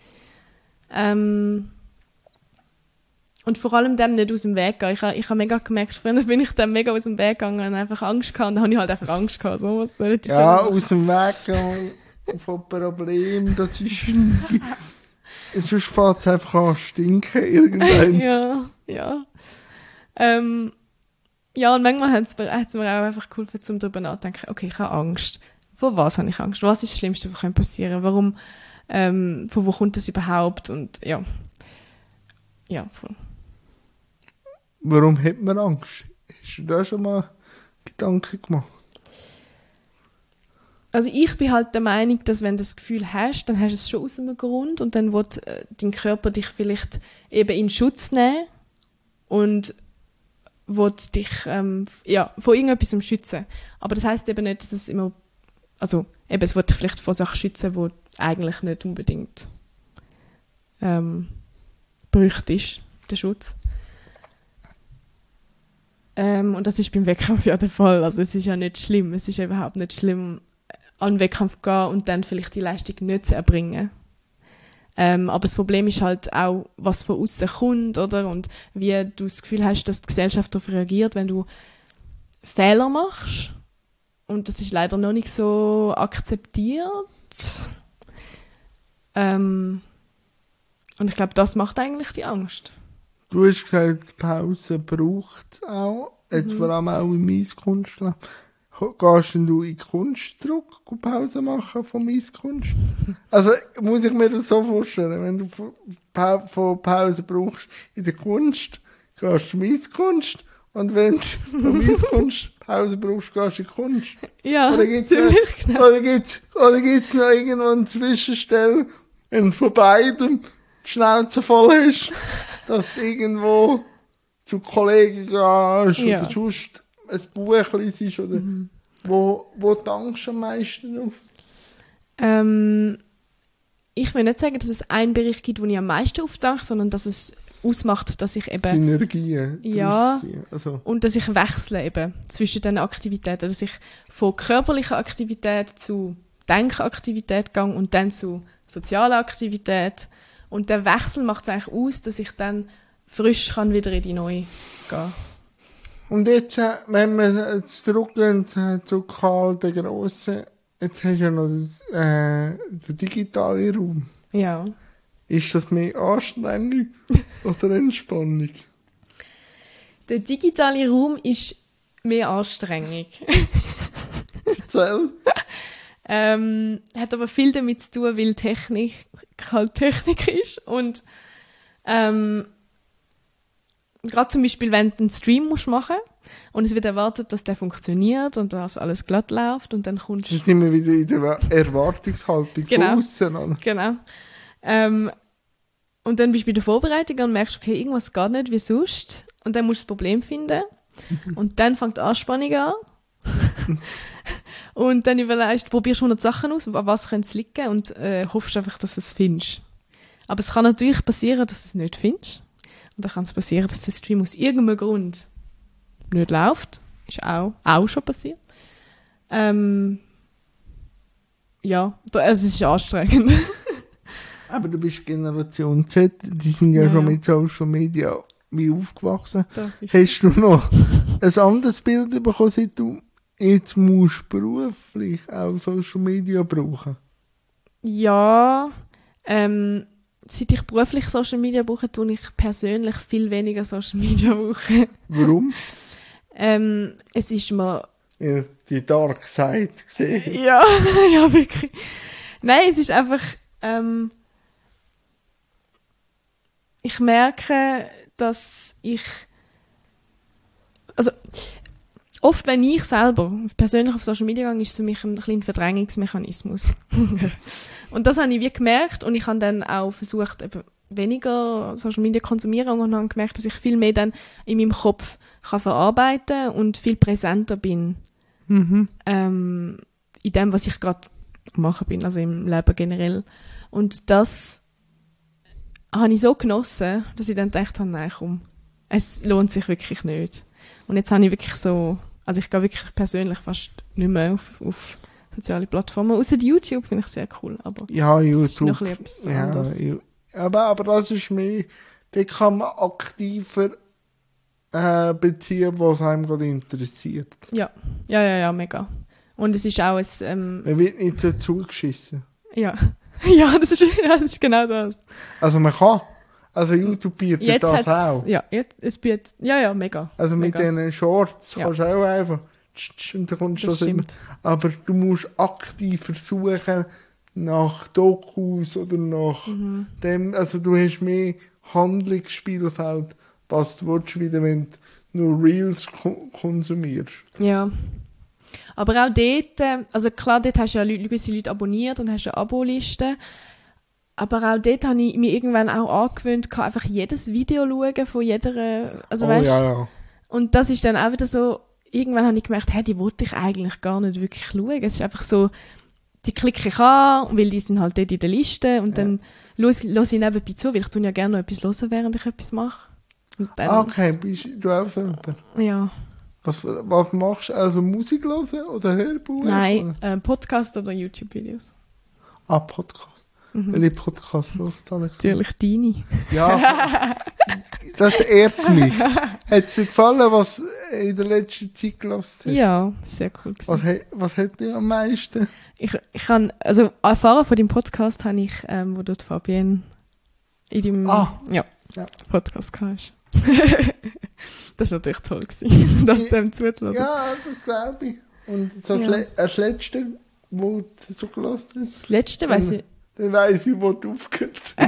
Ähm, und vor allem dem nicht aus dem Weg gehen. Ich habe ich ha mega gemerkt, früher bin ich dem mega aus dem Weg gegangen und einfach Angst gehabt. Und dann habe ich halt einfach Angst gehabt. So, was soll ich ja, sagen? aus dem Weg gehen von Problemen, das ist... Sonst fängt es einfach an zu stinken irgendwann. Ja, ja. Ähm, ja, und manchmal hat es mir, hat's mir auch einfach geholfen, um darüber nachzudenken, okay, ich habe Angst. Vor was habe ich Angst? Was ist das Schlimmste, was passieren kann? Warum, ähm, von wo kommt das überhaupt? Und ja, ja, voll. Warum hat man Angst? Hast du da schon mal Gedanken gemacht? Also ich bin halt der Meinung, dass wenn du das Gefühl hast, dann hast du es schon aus einem Grund und dann will äh, dein Körper dich vielleicht eben in Schutz nehmen und will dich ähm, ja, vor irgendetwas schützen. Aber das heisst eben nicht, dass es immer, also eben, es will dich vielleicht vor Sachen schützen, die eigentlich nicht unbedingt ähm, bräuchtest, der Schutz. Ähm, und das ist beim Wettkampf ja der Fall. Also es ist ja nicht schlimm, es ist überhaupt nicht schlimm, an den Wettkampf gehen und dann vielleicht die Leistung nicht zu erbringen. Ähm, aber das Problem ist halt auch, was von außen kommt, oder? Und wie du das Gefühl hast, dass die Gesellschaft darauf reagiert, wenn du Fehler machst. Und das ist leider noch nicht so akzeptiert. Ähm, und ich glaube, das macht eigentlich die Angst. Du hast gesagt, Pause braucht es auch, jetzt Mhm. vor allem auch im Eiskunstlauf. Gehst denn du in die Kunst zurück, geh Pause machen vom Eiskunst? Also muss ich mir das so vorstellen, wenn du von Pa- von Pause brauchst in der Kunst, gehst du in die Eiskunst und wenn du vom Eiskunst Pause brauchst, gehst du in die Kunst. Ja, Oder gibt's ziemlich noch, genau. oder gibt's, oder gibt's noch irgendwo eine Zwischenstelle, wenn du von beidem die Schnauze voll hast, dass du irgendwo zu Kollegen gehst Ja. oder sonst ein Buch liest oder Mhm. wo, wo dankst du am meisten auf? Ähm, ich will nicht sagen, dass es einen Bereich gibt, wo ich am meisten aufdanke, sondern dass es ausmacht, dass ich eben Synergien Ja. daraus ziehen. Also, und dass ich wechsle eben zwischen diesen Aktivitäten, dass ich von körperlicher Aktivität zu Denkaktivität gehe und dann zu sozialer Aktivität. Und der Wechsel macht es eigentlich aus, dass ich dann frisch kann wieder in die neue gehen. und jetzt, äh, wenn wir jetzt zurückgehen äh, zu Karl der Grosse, jetzt hast du ja noch das, äh, den digitalen Raum. Ja. Ist das mehr Anstrengung oder Entspannung? Der digitale Raum ist mehr Anstrengung. Erzähl. ähm, hat aber viel damit zu tun, weil Technik halt Technik ist. Und ähm, gerade zum Beispiel, wenn du einen Stream musst machen und es wird erwartet, dass der funktioniert und dass alles glatt läuft und dann kommst Dann sind wir wieder in der Erwartungshaltung Genau. von außen. Oder? Genau. Ähm, und dann bist du bei der Vorbereitung und merkst, okay, irgendwas geht nicht wie sonst. Und dann musst du das Problem finden. Und dann fängt die Anspannung an. Und dann überlegst du, probierst hundert Sachen aus, an was könnte es liegen und äh, hoffst einfach, dass du es findest. Aber es kann natürlich passieren, dass du es nicht findest. Und dann kann es passieren, dass der Stream aus irgendeinem Grund nicht läuft. Ist auch, auch schon passiert. Ähm, ja, da, also es ist anstrengend. Aber du bist Generation Z, die sind ja, Ja, schon ja. mit Social Media wie aufgewachsen. Das ist Hast du noch ein anderes Bild bekommen, seit du jetzt musst beruflich auch Social Media brauchen? Ja, ähm, seit ich beruflich Social Media brauche, tue ich persönlich viel weniger Social Media brauchen. Warum? ähm, es ist mir... Ja, die Dark Side gesehen. Ja, ja, wirklich. Nein, es ist einfach... Ähm, ich merke, dass ich... Also, oft, wenn ich selber persönlich auf Social Media gehe, ist es für mich ein kleiner Verdrängungsmechanismus. Und das habe ich wie gemerkt und ich habe dann auch versucht, eben weniger Social Media zu konsumieren und habe gemerkt, dass ich viel mehr dann in meinem Kopf kann verarbeiten und viel präsenter bin Mhm. ähm, in dem, was ich gerade machen bin, also im Leben generell. Und das habe ich so genossen, dass ich dann gedacht habe, nein, komm, es lohnt sich wirklich nicht. Und jetzt habe ich wirklich so, also ich gehe wirklich persönlich fast nicht mehr auf, auf soziale Plattformen. Außer YouTube finde ich sehr cool, aber Ja, es ist YouTube. noch ein bisschen etwas Ja, anderes. Ju- aber, aber das ist mehr, da kann man aktiver äh, beziehen, was einem gerade interessiert. Ja, ja, ja, ja, mega. Und es ist auch ein, ähm, Man wird nicht so zugeschissen. ja, ja, das ist, ja, das ist genau das. Also man kann, also YouTube bietet Jetzt das hat's, auch. ja, jetzt, es bietet, ja, ja, mega. Also mit mega. diesen Shorts Ja. kannst du auch einfach, tsch, tsch, und dann kommst du Das das immer. stimmt. Aber du musst aktiv versuchen, nach Dokus oder nach Mhm. dem, also du hast mehr Handlungsspielfeld, was du willst, wieder, wenn du nur Reels ko- konsumierst. Ja. Aber auch dort, äh, also klar, dort hast du ja Leute, gewisse Leute abonniert und hast eine Abo-Liste. Aber auch dort habe ich mir irgendwann auch angewöhnt, kann einfach jedes Video schauen von jeder, also oh weißt, ja, ja. und das ist dann auch wieder so, irgendwann habe ich gemerkt, hey, die wollte ich eigentlich gar nicht wirklich schauen. Es ist einfach so, die klicke ich an, weil die sind halt dort in der Liste und Ja. dann höre ich nebenbei zu, weil ich tue ja gerne noch etwas hören, während ich etwas mache. Und dann, Ah, okay, bist du auch so jemand? ja, Was, was machst du? Also Musik hören oder Hörbuch? nein, Oder? äh, Podcast oder YouTube-Videos. Ah, Podcast. Mhm. Welche Podcast hörst du, Alex? Natürlich deine. Ja, das ehrt mich. Hat es dir gefallen, was du in der letzten Zeit gelassen hast? Ja, sehr cool. gewesen. Was, he- was hat dir am meisten? Ich, ich kann, also erfahren von dem Podcast habe ich, ähm, wo dort Fabienne in deinem Ah. ja, Ja. Podcast hast. Das war natürlich toll, gewesen, das dem zuzulassen. Ja, das glaube ich. Und so das, Ja. Le das Letzte, wo du so gelassen hast, Das letzte, weiss ich, dann weiss ich, wo du aufgehört hast.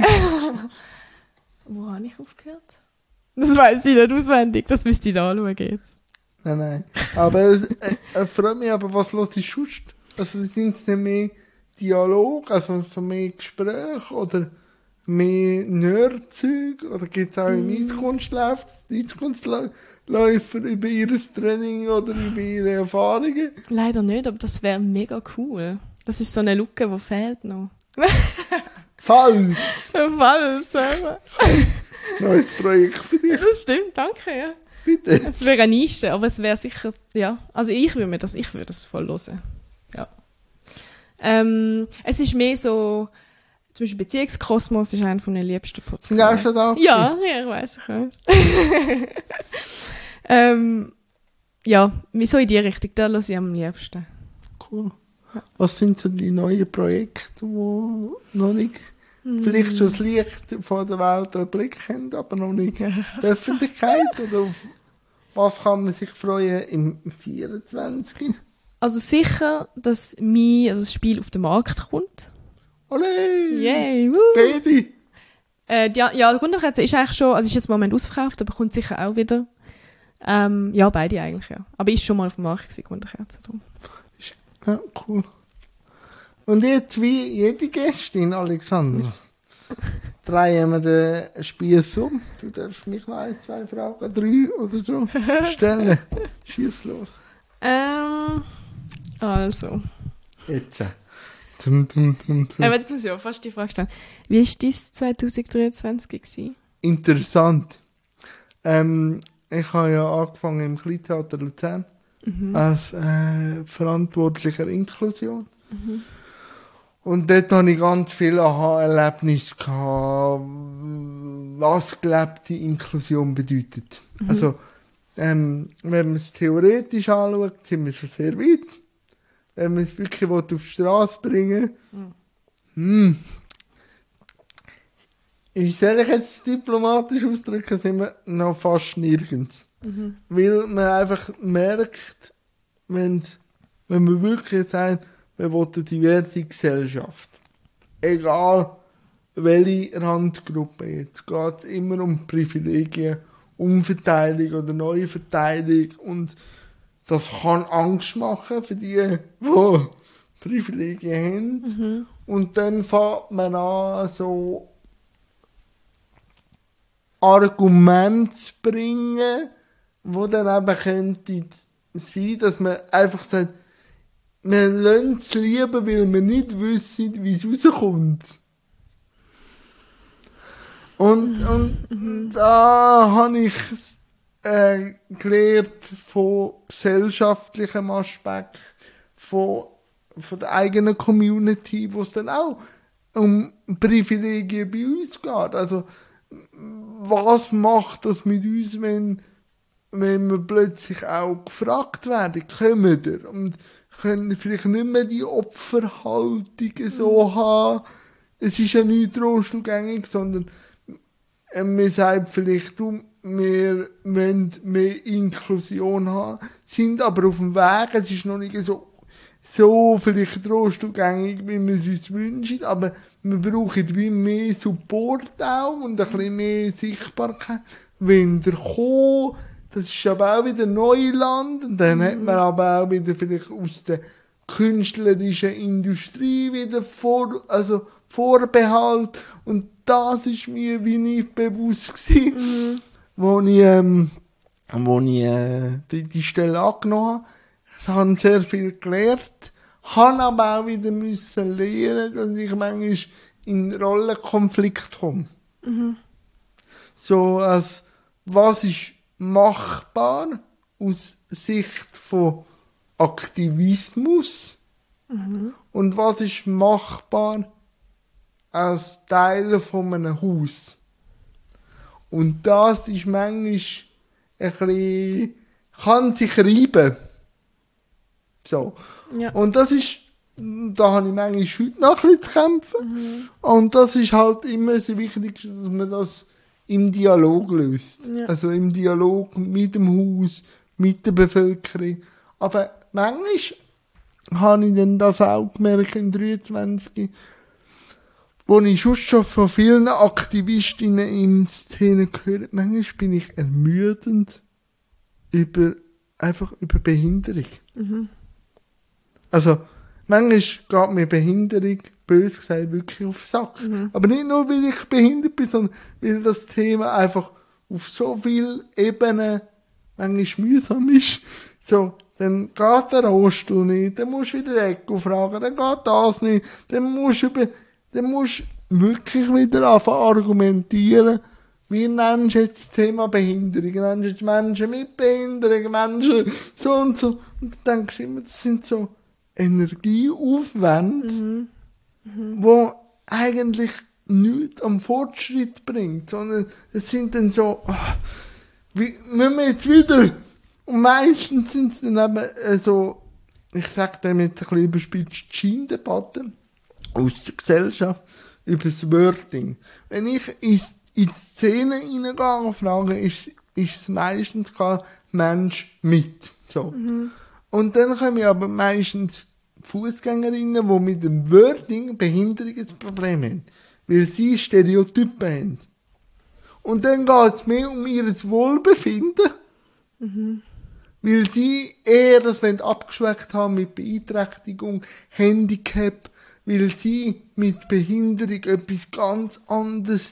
wo habe ich aufgehört? Das weiß ich nicht auswendig, das müsste ich anschauen jetzt. Nein, nein. Aber es äh, äh, freut mich, aber was los ist sonst? Also sind es denn mehr Dialog, also so mehr Gespräche oder mehr Nerd-Zeug? Oder gibt es auch im Eiskunstlauf Eiskunstläufer über ihr Training oder über ihre Erfahrungen? Leider nicht, aber das wäre mega cool. Das ist so eine Lücke, die fehlt noch. Falls! Falls, aber. Neues Projekt für dich. Das stimmt, danke, ja. Bitte. Es wäre eine Nische, aber es wäre sicher, ja. Also ich würde mir das, ich würde das voll hören. Ja. Ähm, es ist mehr so, zum Beispiel Beziehungskosmos ist einer von den liebsten Podcasts. Sind auch schon da? Ja, ja, ich weiss, ich weiss. ähm, ja, so in die Richtung, da höre ich am liebsten. Cool. Was sind so die neuen Projekte, die noch nicht mm. vielleicht schon das Licht von der Welt erblickt haben, aber noch nicht die Öffentlichkeit? Oder auf was kann man sich freuen im vierundzwanzig? Also sicher, dass mein, also das Spiel auf den Markt kommt. Olé! Yay! Woo. Beide! Äh, ja, ja, der Grundherzen ist eigentlich schon, also ist jetzt im Moment ausverkauft, aber kommt sicher auch wieder. Ähm, ja, beide eigentlich, ja. Aber ist schon mal auf dem Markt gewesen, Grundherzen drum. Ja, cool. Und jetzt, wie jede Gästin, Alexandra, drehen wir den Spieß um. Du darfst mich noch ein, zwei Fragen, drei oder so stellen. Schieß los. Ähm, also. Jetzt. Tum, tum, tum, tum. Aber jetzt muss ich auch fast die Frage stellen. Wie war dein zwanzig dreiundzwanzig gewesen? Interessant. Ähm, ich habe ja angefangen im Kleintheater Luzern. Mhm. Als äh, verantwortlicher Inklusion. Mhm. Und dort hatte ich ganz viele Aha-Erlebnisse, was gelebte Inklusion bedeutet. Mhm. Also, ähm, wenn man es theoretisch anschaut, sind wir schon sehr weit. Wenn man es wirklich auf die Straße bringen will, mhm. wie soll ich jetzt diplomatisch ausdrücken, sind wir noch fast nirgends. Mhm. Weil man einfach merkt, wenn man wirklich sagt, wir wollen eine diverse Gesellschaft. Egal welche Randgruppe jetzt, geht es immer um Privilegien, Umverteilung oder Neuverteilung. Und das kann Angst machen für die, die Privilegien haben. Mhm. Und dann fängt man an, so Argumente zu bringen, wo dann eben könnte sein, dass man einfach sagt, wir lassen es lieber, weil wir nicht wissen, wie es rauskommt. Und, und da habe ich äh, gelernt von gesellschaftlichem Aspekt, von, von der eigenen Community, wo es dann auch um Privilegien bei uns geht. Also, was macht das mit uns, wenn wenn wir plötzlich auch gefragt werden, kommen wir und können vielleicht nicht mehr die Opferhaltung so mhm. haben. Es ist ja nicht trostumgängig, sondern äh, man sagt vielleicht, du, wir wollen mehr Inklusion haben, sind aber auf dem Weg, es ist noch nicht so, so vielleicht trostumgängig, wie wir es uns wünschen, aber wir brauchen wie mehr Support auch und ein bisschen mehr Sichtbarkeit. Wenn der kommt, das ist aber auch wieder Neuland. Und dann mhm. hat man aber auch wieder vielleicht aus der künstlerischen Industrie wieder vor, also Vorbehalt. Und das ist mir wie nicht bewusst gewesen, mhm. wo ich, ähm, wo ich äh, die, die Stelle angenommen habe. Ich habe sehr viel gelernt, habe aber auch wieder müssen lernen, dass ich manchmal in Rollenkonflikt komme. Mhm. So als, was ist machbar aus Sicht von Aktivismus mhm. und was ist machbar als Teil von einem Haus. Und das ist manchmal ein bisschen, kann sich reiben. So. Ja. Und das ist, da habe ich manchmal heute noch ein bisschen zu kämpfen. Mhm. Und das ist halt immer so wichtig, dass man das im Dialog löst. Ja. Also im Dialog mit dem Haus, mit der Bevölkerung. Aber manchmal habe ich dann das auch gemerkt in dreiundzwanzig, wo ich schon schon von vielen Aktivistinnen in der Szene gehört, manchmal bin ich ermüdend über, einfach über Behinderung. Mhm. Also, manchmal geht mir Behinderung bös gesagt, wirklich auf den Sack. Mhm. Aber nicht nur, weil ich behindert bin, sondern weil das Thema einfach auf so vielen Ebenen manchmal mühsam ist. So, dann geht der Rohstuhl nicht, dann musst du wieder Ecke fragen, dann geht das nicht, dann musst du, über, dann musst du wirklich wieder anfangen argumentieren, wie nennst du jetzt das Thema Behinderung, nennst du jetzt Menschen mit Behinderung, Menschen so und so. Und dann denkst du immer, das sind so Energieaufwände, mhm. Mhm. wo eigentlich nichts am Fortschritt bringt, sondern es sind dann so, ach, wie müssen wir jetzt wieder? Und meistens sind es dann eben äh, so, ich sage dem jetzt ein bisschen überspitzt, Scheindebatten aus der Gesellschaft über das Wording. Wenn ich ins in die Szene reingehe und frage, ist, ist es meistens kein Mensch mit. So. Mhm. Und dann kommen aber meistens Fußgängerinnen, die mit dem Wording Behinderung ein Problem haben. Weil sie Stereotypen haben. Und dann geht es mehr um ihr Wohlbefinden. Mhm. Weil sie eher das abgeschwächt haben mit Beeinträchtigung, Handicap, weil sie mit Behinderung etwas ganz anderes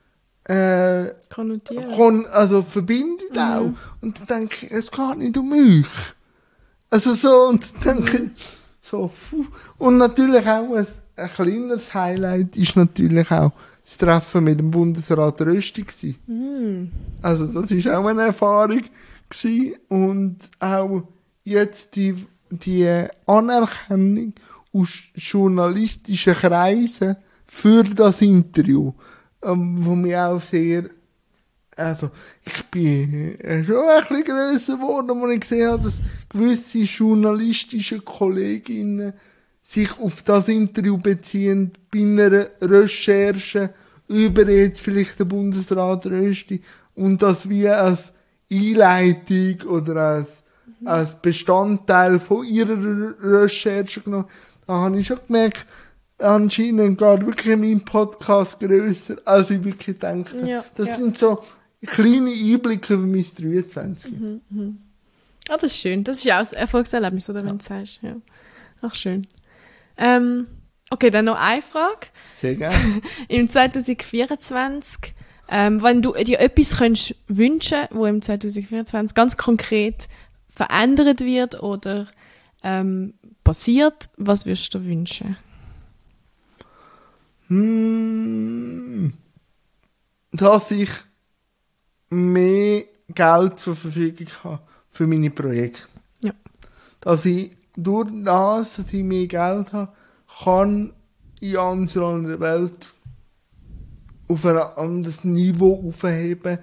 Äh, konnotieren. Kon- also verbindet mhm. auch. Und dann denke ich, es geht nicht um mich. Also so, und dann denke ich, so, pfuh. Und natürlich auch ein, ein kleineres Highlight ist natürlich auch das Treffen mit dem Bundesrat Rösti gewesen. Mhm. Also das ist auch eine Erfahrung gewesen. Und auch jetzt die, die Anerkennung aus journalistischen Kreisen für das Interview. Um, wo mich auch sehr, also, ich bin äh, schon ein bisschen grösser geworden, wo ich gesehen habe, dass gewisse journalistische Kolleginnen sich auf das Interview beziehen, bei einer Recherche über jetzt vielleicht den Bundesrat Rösti und das wie als Einleitung oder als, mhm. als Bestandteil von ihrer Recherche genommen. Da habe ich schon gemerkt, anscheinend geht wirklich mein Podcast grösser, als ich wirklich gedacht habe. Ja, das ja. sind so kleine Einblicke über mein dreiundzwanzig. Mhm, mhm. Ah, das ist schön. Das ist ja auch ein Erfolgserlebnis, oder, wenn ja. du sagst. Ja. Ach, schön. Ähm, okay, dann noch eine Frage. Sehr gerne. Im zwanzig vierundzwanzig, ähm, wenn du dir etwas könntest wünschen, wo im zwanzig vierundzwanzig ganz konkret verändert wird oder ähm, passiert, was würdest du dir wünschen? Hm, dass ich mehr Geld zur Verfügung habe für meine Projekte. Ja. Dass ich durch das, dass ich mehr Geld habe, kann ich andere Welt auf ein anderes Niveau aufheben,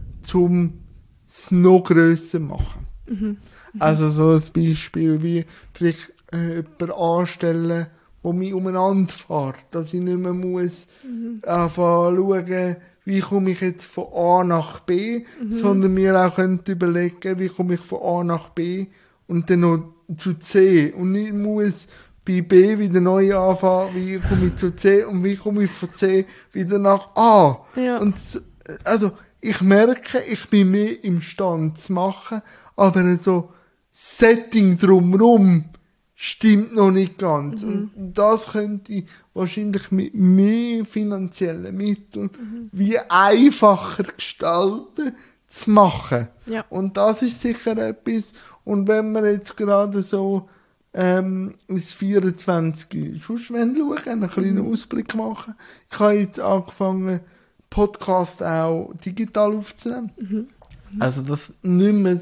um es noch grösser zu machen. Mhm. Mhm. Also so ein Beispiel wie vielleicht äh, jemanden anstellen, wo mich umeinander fährt, dass ich nicht mehr muss mhm. anfangen schauen, wie komme ich jetzt von A nach B, mhm. sondern mir auch könnte überlegen, wie komme ich von A nach B und dann noch zu C und nicht muss bei B wieder neu anfangen, wie komme ich zu C und wie komme ich von C wieder nach A. Ja. Und also ich merke, ich bin mehr imstande zu machen, aber so Setting drumherum stimmt noch nicht ganz. Mhm. Und das könnte ich wahrscheinlich mit mehr finanziellen Mitteln mhm. wie einfacher gestalten zu machen. Ja. Und das ist sicher etwas. Und wenn wir jetzt gerade so ähm, ins vierundzwanzig sonst schauen, einen kleinen mhm. Ausblick machen. Ich habe jetzt angefangen, Podcast auch digital aufzunehmen. Mhm. Mhm. Also das nicht mehr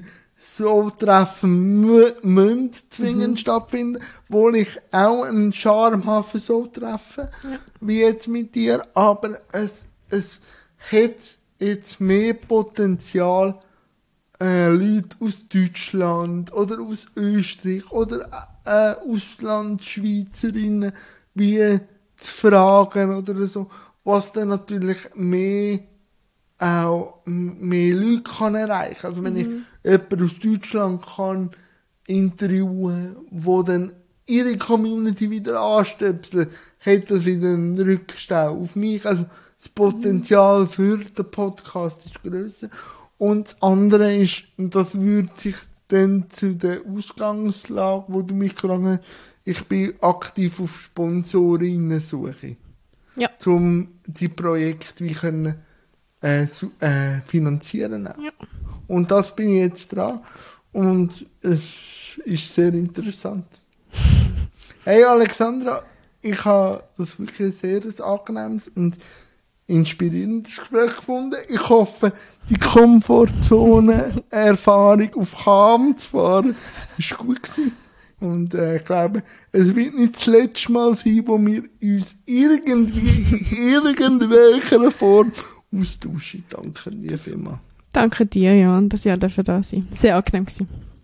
so Treffen mü- müssen zwingend mhm. stattfinden, wo ich auch einen Charme habe für so Treffen, ja. wie jetzt mit dir, aber es, es hat jetzt mehr Potenzial, äh, Leute aus Deutschland oder aus Österreich oder äh, Auslandschweizerinnen wie zu fragen oder so, was dann natürlich mehr auch mehr Leute kann erreichen. Also wenn mhm. ich jemanden aus Deutschland kann interviewen, wo dann ihre Community wieder anstöpselt, hat das wieder einen Rückstau auf mich. Also das Potenzial mhm. für den Podcast ist grösser. Und das andere ist, und das würde sich dann zu der Ausgangslage, wo du mich gefragt hast, ich bin aktiv auf Sponsorinnen-Suche. Ja. Um die Projekte wie können, äh, su- äh, finanzieren. Auch. Ja. Und das bin ich jetzt dran. Und es ist sehr interessant. Hey Alexandra, ich habe das wirklich ein sehr angenehmes und inspirierendes Gespräch gefunden. Ich hoffe, die Komfortzone-Erfahrung auf Cham zu fahren, war gut gewesen. Und äh, ich glaube, es wird nicht das letzte Mal sein, wo wir uns irgendwie in irgendwelcher Form austauschen. Danke dir vielmals. Danke dir, Jan, dass ihr dafür da seid. Sehr angenehm gewesen.